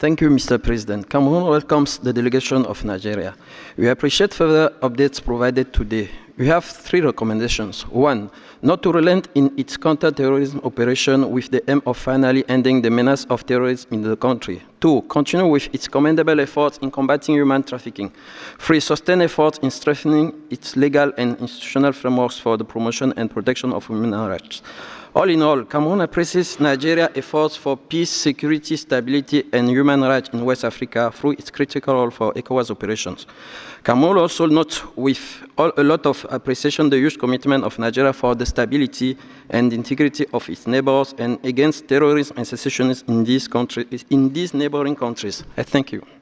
Thank you, Mr. President. Cameroon welcomes the delegation of Nigeria. We appreciate further updates provided today. We have three recommendations. One, not to relent in its counter-terrorism operation with the aim of finally ending the menace of terrorism in the country. Two, continue with its commendable efforts in combating human trafficking. Three, sustain efforts in strengthening its legal and institutional frameworks for the promotion and protection of human rights. All in all, Cameroon appreciates Nigeria's efforts for peace, security, stability, and human rights in West Africa through its critical role for ECOWAS operations. Cameroon also notes with a lot of appreciation the huge commitment of Nigeria for the stability and integrity of its neighbors and against terrorism and secessionists in these neighboring countries. I thank you.